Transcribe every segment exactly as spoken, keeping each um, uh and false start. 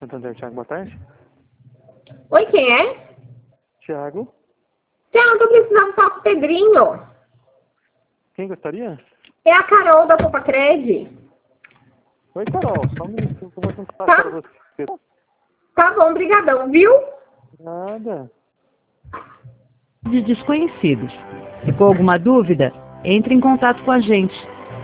Santander, Thiago, boa tarde. Oi, quem é? Thiago. Tiago, eu tô precisando falar com o Pedrinho. Quem gostaria? É a Carol da Copacred. Oi, Carol. Só um minutinho que eu vou tentar Tá. para você. Tá bom, brigadão, viu? Nada. De desconhecidos. Ficou alguma dúvida? Entre em contato com a gente.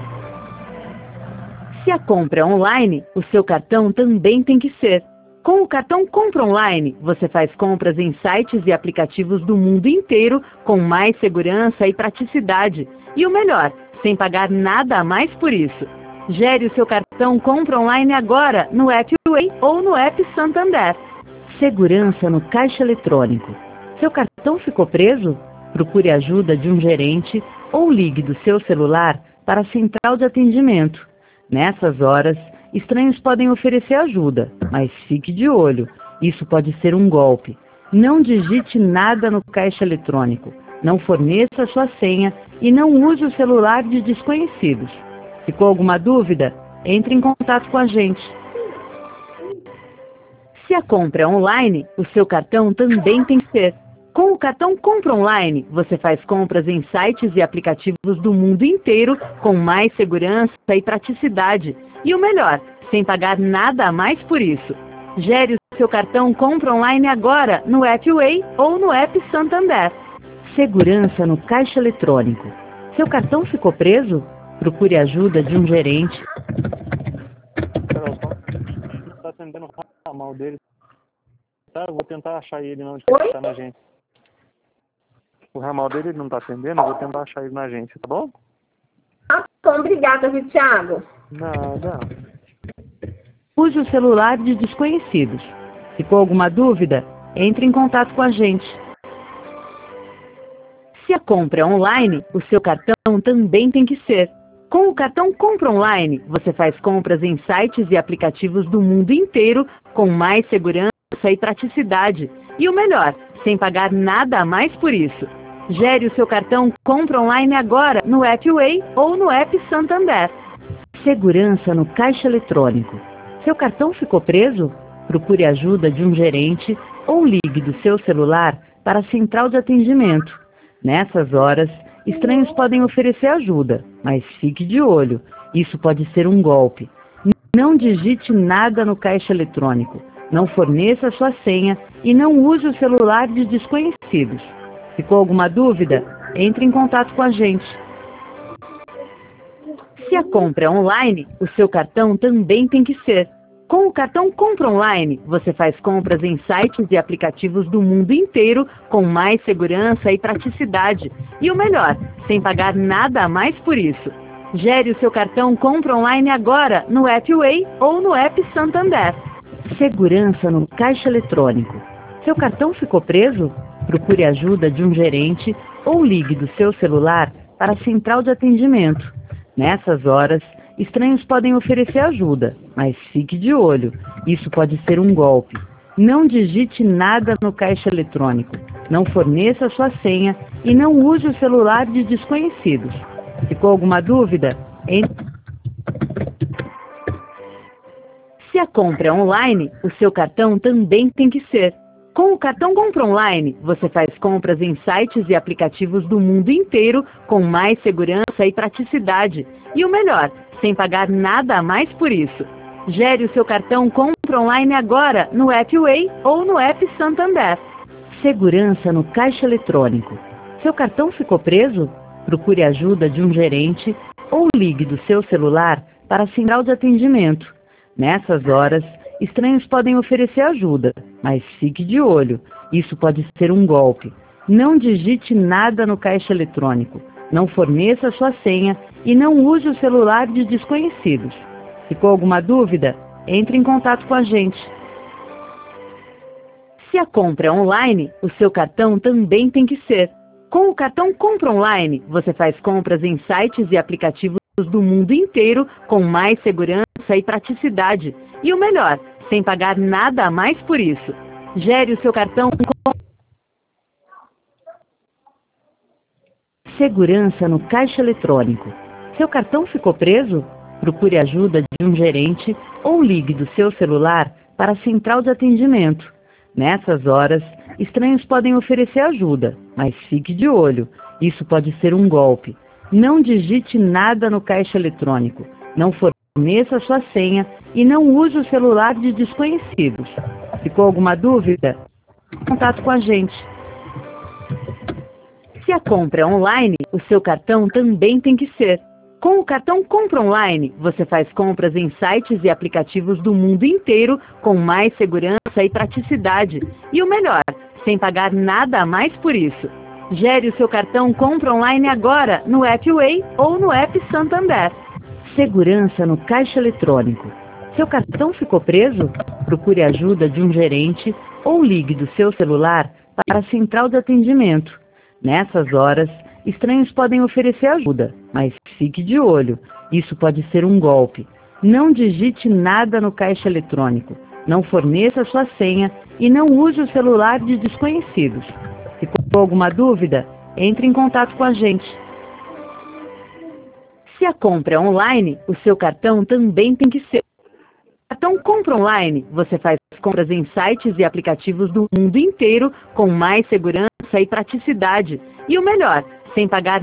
Se a compra é online, o seu cartão também tem que ser. Com o cartão Compra Online, você faz compras em sites e aplicativos do mundo inteiro com mais segurança e praticidade. E o melhor, sem pagar nada a mais por isso. Gere o seu cartão Compra Online agora no app Way ou no app Santander. Segurança no caixa eletrônico. Seu cartão ficou preso? Procure a ajuda de um gerente ou ligue do seu celular para a central de atendimento. Nessas horas, estranhos podem oferecer ajuda, mas fique de olho. Isso pode ser um golpe. Não digite nada no caixa eletrônico. Não forneça sua senha e não use o celular de desconhecidos. Ficou alguma dúvida? Entre em contato com a gente. Se a compra é online, o seu cartão também tem que ser. Com o cartão Compra Online, você faz compras em sites e aplicativos do mundo inteiro com mais segurança e praticidade. E o melhor, sem pagar nada a mais por isso. Gere o seu cartão Compra Online agora no app Way ou no app Santander. Segurança no caixa eletrônico. Seu cartão ficou preso? Procure a ajuda de um gerente. Carol, só está atendendo o ramal dele. Tá, eu vou tentar achar ele onde ele está na agência. O ramal dele ele não está atendendo, eu vou tentar achar ele na agência, tá bom? Tá bom, obrigada, viu, Thiago? Nada. Use o celular de desconhecidos. Ficou alguma dúvida? Entre em contato com a gente. Se a compra é online, o seu cartão também tem que ser. Com o cartão Compra Online, você faz compras em sites e aplicativos do mundo inteiro com mais segurança e praticidade. E o melhor, sem pagar nada a mais por isso. Gere o seu cartão Compra Online agora no app Way ou no app Santander. Segurança no caixa eletrônico. Seu cartão ficou preso? Procure a ajuda de um gerente ou ligue do seu celular para a central de atendimento. Nessas horas, estranhos podem oferecer ajuda, mas fique de olho. Isso pode ser um golpe. Não digite nada no caixa eletrônico. Não forneça sua senha e não use o celular de desconhecidos. Ficou alguma dúvida? Entre em contato com a gente. Se a compra é online, o seu cartão também tem que ser. Com o cartão Compra Online, você faz compras em sites e aplicativos do mundo inteiro com mais segurança e praticidade. E o melhor, sem pagar nada a mais por isso. Gere o seu cartão Compra Online agora no app Way ou no app Santander. Segurança no caixa eletrônico. Seu cartão ficou preso? Procure a ajuda de um gerente ou ligue do seu celular para a central de atendimento. Nessas horas, estranhos podem oferecer ajuda, mas fique de olho. Isso pode ser um golpe. Não digite nada no caixa eletrônico. Não forneça sua senha e não use o celular de desconhecidos. Ficou alguma dúvida? Entre... Se a compra é online, o seu cartão também tem que ser. Com o cartão Compra Online, você faz compras em sites e aplicativos do mundo inteiro com mais segurança e praticidade. E o melhor, sem pagar nada a mais por isso. Gere o seu cartão Compra Online agora no app Way ou no app Santander. Segurança no caixa eletrônico. Seu cartão ficou preso? Procure a ajuda de um gerente ou ligue do seu celular para a central de atendimento. Nessas horas, estranhos podem oferecer ajuda, mas fique de olho. Isso pode ser um golpe. Não digite nada no caixa eletrônico. Não forneça sua senha e não use o celular de desconhecidos. Ficou alguma dúvida? Entre em contato com a gente. Se a compra é online, o seu cartão também tem que ser. Com o cartão Compra Online, você faz compras em sites e aplicativos do mundo inteiro com mais segurança e praticidade. E o melhor, sem pagar nada a mais por isso. Gere o seu cartão com segurança no caixa eletrônico. Seu cartão ficou preso? Procure a ajuda de um gerente ou ligue do seu celular para a central de atendimento. Nessas horas, estranhos podem oferecer ajuda, mas fique de olho. Isso pode ser um golpe. Não digite nada no caixa eletrônico. Não forneça sua senha e não use o celular de desconhecidos. Ficou alguma dúvida? Contato com a gente. Se a compra é online, o seu cartão também tem que ser. Com o cartão Compra Online, você faz compras em sites e aplicativos do mundo inteiro com mais segurança e praticidade. E o melhor, sem pagar nada a mais por isso. Gere o seu cartão Compra Online agora no app Way ou no app Santander. Segurança no caixa eletrônico. Seu cartão ficou preso? Procure a ajuda de um gerente ou ligue do seu celular para a central de atendimento. Nessas horas, estranhos podem oferecer ajuda, mas fique de olho. Isso pode ser um golpe. Não digite nada no caixa eletrônico. Não forneça sua senha e não use o celular de desconhecidos. Ficou alguma dúvida? Entre em contato com a gente. Se a compra é online, o seu cartão também tem que ser. Cartão Compra Online, você faz compras em sites e aplicativos do mundo inteiro com mais segurança e praticidade. E o melhor, sem pagar